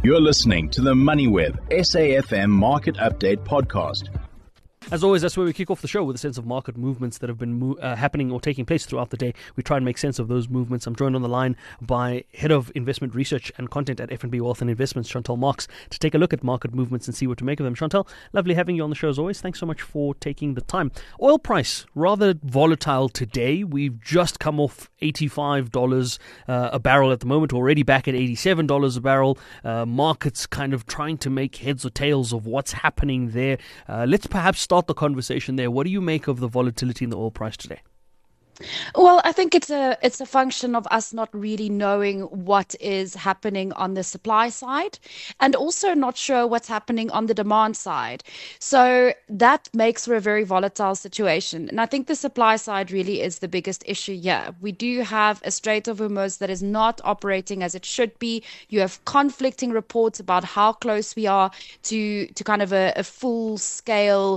You're listening to the MoneyWeb SAFM Market Update Podcast. As always, that's where we kick off the show with a sense of market movements that have been happening or taking place throughout the day. We try and make sense of those movements. I'm joined on the line by Head of Investment Research and Content at F&B Wealth and Investments, Chantal Marx, to take a look at market movements and see what to make of them. Chantal, lovely having you on the show as always. Thanks so much for taking the time. Oil price, rather volatile today. We've just come off $85 a barrel at the moment, already back at $87 a barrel. Markets kind of trying to make heads or tails of what's happening there. Let's perhaps start the conversation there. What do you make of the volatility in the oil price today? Well, I think it's a function of us not really knowing what is happening on the supply side and also not sure what's happening on the demand side. So that makes for a very volatile situation. And I think the supply side really is the biggest issue here. We do have a Strait of Hormuz that is not operating as it should be. You have conflicting reports about how close we are to kind of a full scale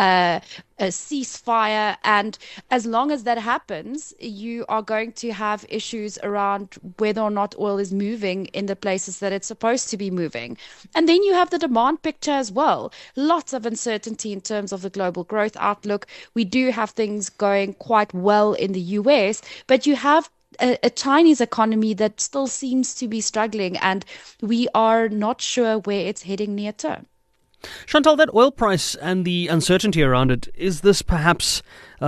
a ceasefire, and as long as that happens, you are going to have issues around whether or not oil is moving in the places that it's supposed to be moving. And then you have the demand picture as well. Lots of uncertainty in terms of the global growth outlook. We do have things going quite well in the US, but you have a Chinese economy that still seems to be struggling, and we are not sure where it's heading near term. Chantal, that oil price and the uncertainty around it, is this perhaps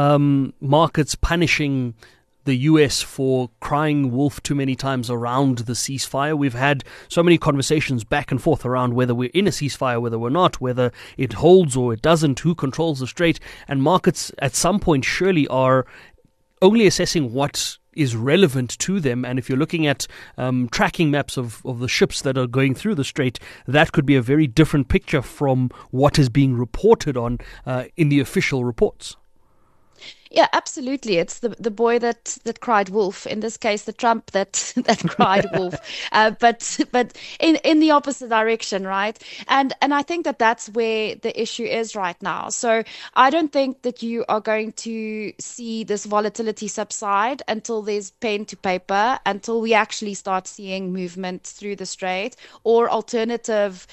markets punishing the US for crying wolf too many times around the ceasefire? We've had so many conversations back and forth around whether we're in a ceasefire, whether we're not, whether it holds or it doesn't, who controls the strait, and markets at some point surely are only assessing what is relevant to them. And if you're looking at tracking maps of the ships that are going through the strait, that could be a very different picture from what is being reported on in the official reports. Yeah, absolutely. It's the boy that cried wolf. In this case, the Trump that cried wolf. But in the opposite direction, right? And I think that's where the issue is right now. So I don't think that you are going to see this volatility subside until there's pen to paper, until we actually start seeing movement through the strait, or alternative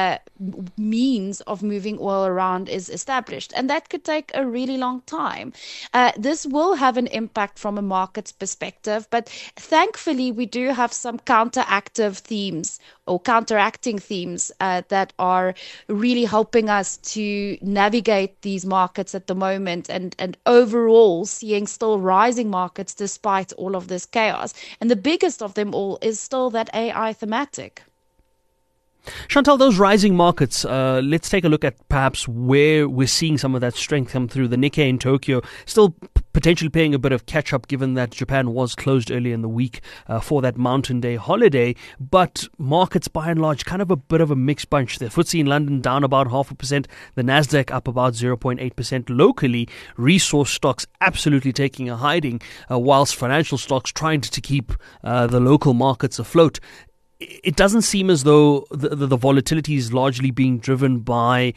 means of moving oil around is established. And that could take a really long time. This will have an impact from a market's perspective, but thankfully we do have some counteracting themes that are really helping us to navigate these markets at the moment, and overall seeing still rising markets despite all of this chaos. And the biggest of them all is still that AI thematic. Chantal, those rising markets, let's take a look at perhaps where we're seeing some of that strength come through. The Nikkei in Tokyo still potentially playing a bit of catch-up, given that Japan was closed earlier in the week for that Mountain Day holiday. But markets, by and large, kind of a bit of a mixed bunch. The FTSE in London down about 0.5%. The Nasdaq up about 0.8%. Locally, resource stocks absolutely taking a hiding, whilst financial stocks trying to keep the local markets afloat. It doesn't seem as though the volatility is largely being driven by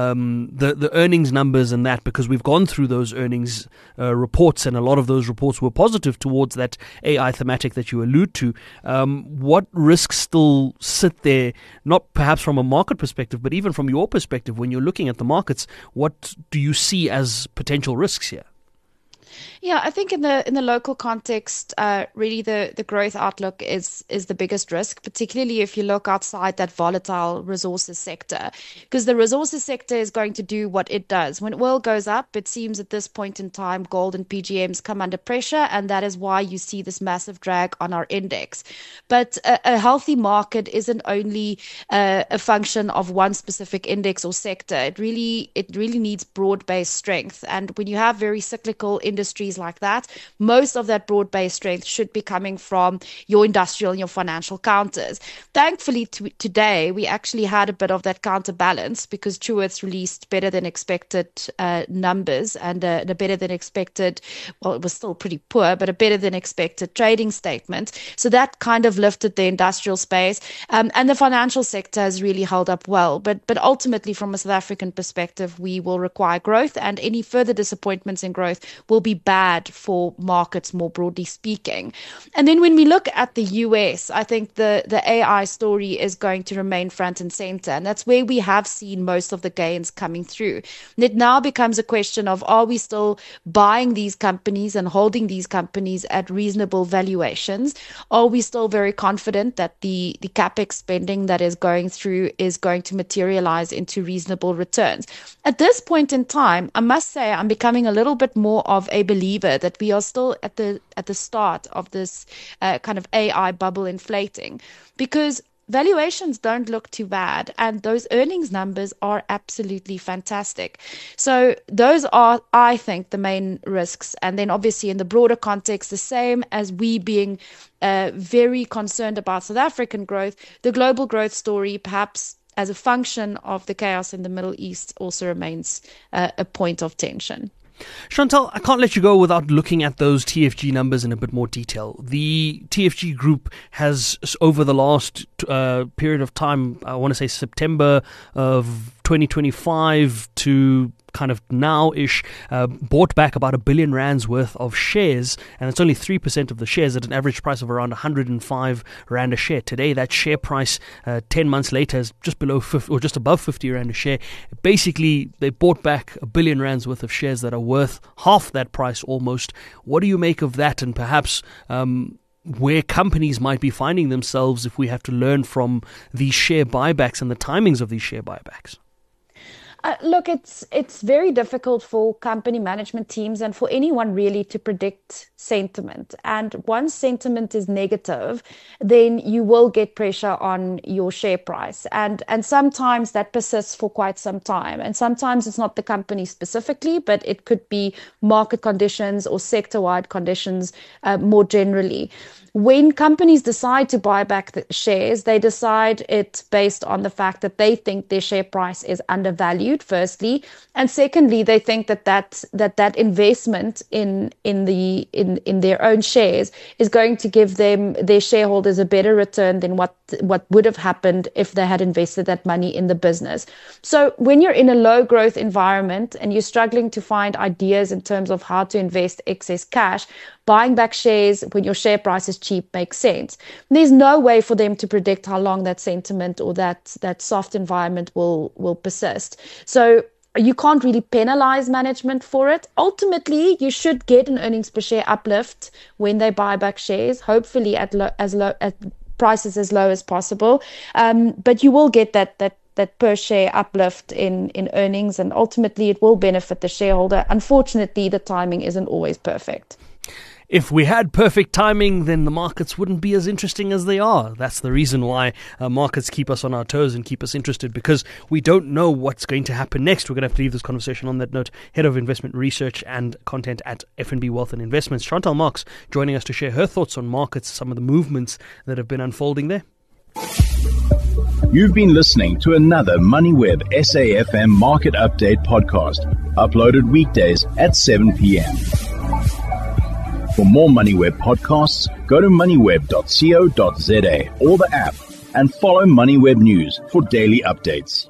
the earnings numbers and that, because we've gone through those earnings reports, and a lot of those reports were positive towards that AI thematic that you allude to. What risks still sit there, not perhaps from a market perspective, but even from your perspective when you're looking at the markets? What do you see as potential risks here? Yeah, I think in the local context, really the growth outlook is the biggest risk, particularly if you look outside that volatile resources sector, because the resources sector is going to do what it does. When oil goes up, it seems at this point in time, gold and PGMs come under pressure, and that is why you see this massive drag on our index. But a healthy market isn't only a function of one specific index or sector. It really needs broad-based strength, and when you have very cyclical industries like that, most of that broad-based strength should be coming from your industrial and your financial counters. Thankfully, today, we actually had a bit of that counterbalance, because Truworths released better than expected numbers, and a better than expected, well, it was still pretty poor, but a better than expected trading statement. So that kind of lifted the industrial space, and the financial sector has really held up well. But ultimately, from a South African perspective, we will require growth, and any further disappointments in growth will be be bad for markets more broadly speaking. And then when we look at the US, I think the AI story is going to remain front and center. And that's where we have seen most of the gains coming through. And it now becomes a question of, are we still buying these companies and holding these companies at reasonable valuations? Are we still very confident that the CapEx spending that is going through is going to materialize into reasonable returns? At this point in time, I must say I'm becoming a little bit more of a believer that we are still at the start of this kind of AI bubble inflating, because valuations don't look too bad, and those earnings numbers are absolutely fantastic. So those are, I think, the main risks. And then obviously in the broader context, the same as we being very concerned about South African growth, the global growth story, perhaps as a function of the chaos in the Middle East, also remains a point of tension. Chantal, I can't let you go without looking at those TFG numbers in a bit more detail. The TFG group has, over the last period of time, I want to say September of 2025 to kind of now-ish, bought back about R1 billion worth of shares, and it's only 3% of the shares at an average price of around 105 Rand a share. Today, that share price 10 months later is just below 50, or just above 50 Rand a share. Basically, they bought back R1 billion worth of shares that are worth half that price almost. What do you make of that, and perhaps where companies might be finding themselves if we have to learn from these share buybacks and the timings of these share buybacks? Look, it's very difficult for company management teams and for anyone really to predict sentiment. And once sentiment is negative, then you will get pressure on your share price. And sometimes that persists for quite some time. And sometimes it's not the company specifically, but it could be market conditions or sector-wide conditions more generally. When companies decide to buy back the shares, they decide it based on the fact that they think their share price is undervalued, firstly, and secondly, they think that investment in their own shares is going to give their shareholders a better return than what would have happened if they had invested that money in the business. So when you're in a low growth environment and you're struggling to find ideas in terms of how to invest excess cash, buying back shares when your share price is cheap makes sense. There's no way for them to predict how long that sentiment or that soft environment will persist. So you can't really penalize management for it. Ultimately, you should get an earnings per share uplift when they buy back shares, hopefully at prices as low as possible. But you will get that per share uplift in earnings, and ultimately it will benefit the shareholder. Unfortunately, the timing isn't always perfect. If we had perfect timing, then the markets wouldn't be as interesting as they are. That's the reason why markets keep us on our toes and keep us interested, because we don't know what's going to happen next. We're going to have to leave this conversation on that note. Head of Investment Research and Content at FNB Wealth and Investments, Chantal Marx, joining us to share her thoughts on markets, some of the movements that have been unfolding there. You've been listening to another MoneyWeb SAFM Market Update podcast, uploaded weekdays at 7 p.m. For more MoneyWeb podcasts, go to moneyweb.co.za or the app, and follow MoneyWeb News for daily updates.